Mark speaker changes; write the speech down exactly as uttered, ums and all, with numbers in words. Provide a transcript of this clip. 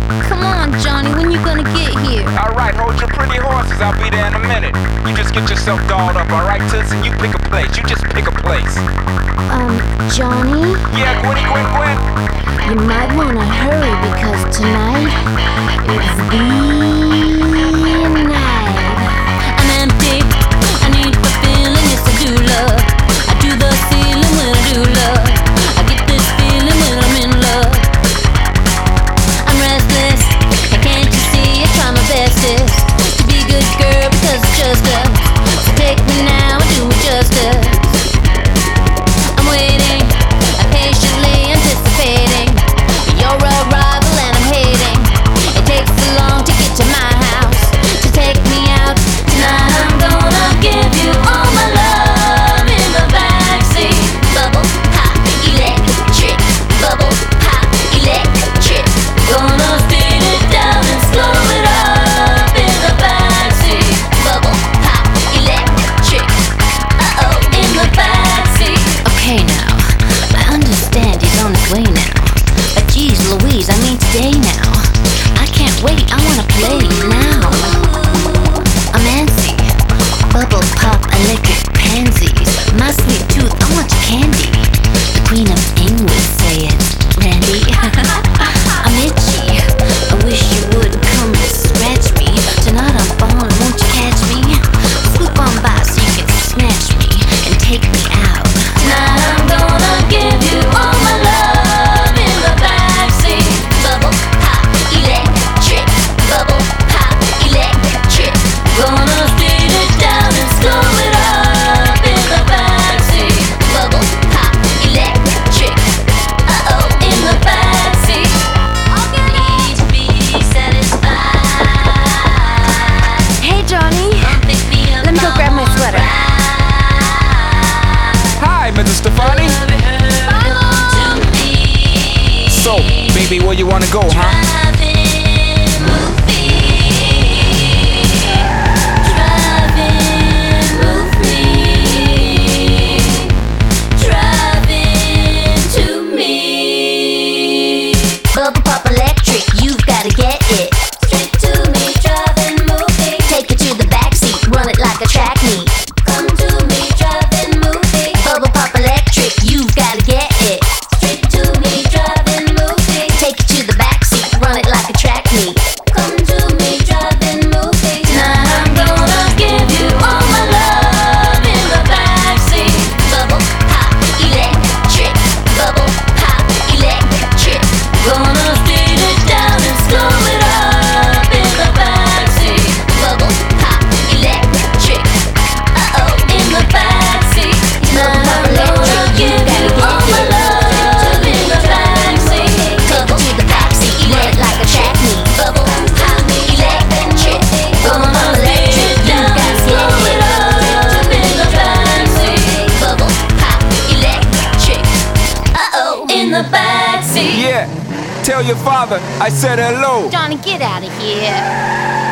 Speaker 1: Come on, Johnny, when you gonna get here?
Speaker 2: Alright, hold your pretty horses, I'll be there in a minute. You just get yourself dolled up, alright, Toots, and you pick a place. You just pick a place.
Speaker 1: Um, Johnny?
Speaker 2: Yeah, Gwenny, Gwen, Gwen.
Speaker 1: You might wanna hurry because tonight is the night. I'm empty, I need fulfilling, yes I do love. I do the ceiling when I do love. I get this feeling when I'm in love. I'm restless, and can't you see I try my bestest to be a good girl because it's just us. So take me now and do me justice. I'm waiting, I'm patiently anticipating your arrival and I'm hating. It takes so long to get to my house, to take me out. Tonight I'm gonna give you all my love in the backseat. Bubble pop, electric. Bubble pop, electric. Gonna speed it down and slow it up in the backseat. Bubble pop, electric. Uh-oh, in the backseat. Okay now, I understand he's on his way now. But geez Louise, I mean today now. I can't wait, I wanna play now. I'm antsy, bubble pop, electric pansies. My sweet tooth, I want your candy. The Queen of England would say it, Randy. I'm itchy, I wish you would come and scratch me. Tonight I'm falling, won't you catch me? Swoop on by so you can snatch me and take me out. Tonight I'm gonna give you all my love in the backseat. Bubble pop, electric. Bubble pop, electric. Gonna speed it down and slow it up in the backseat. Bubble pop, electric. Uh-oh, in the backseat. Need to be satisfied. Hey Johnny, let me go grab my sweater.
Speaker 2: Hi, Missus Stefani. So, baby, where you wanna go, huh? Bubble pop electric, you've gotta get it. Straight to me, driving, moving. Take it to the backseat, run it like a track meet. Come to me, driving, moving. Bubble pop electric, you've gotta get it. Straight to me, driving, moving. Take it to the backseat, run it like a track meet. Come to me, driving, moving. Tonight I'm gonna give you all my love in the backseat. Bubble pop electric. Bubble pop electric. Gonna speed it down and slow it up in the backseat. Bubble pop electric. Uh-oh, in the backseat. Tonight I'm gonna give you all my love in the backseat. Bubble to the backseat, run it like a track meet. Bubble pop electric. Gonna speed it down and slow it up in the backseat. Bubble pop electric. Uh-oh, in the backseat. Yeah, tell your father I said hello.
Speaker 1: Johnny, get out of here.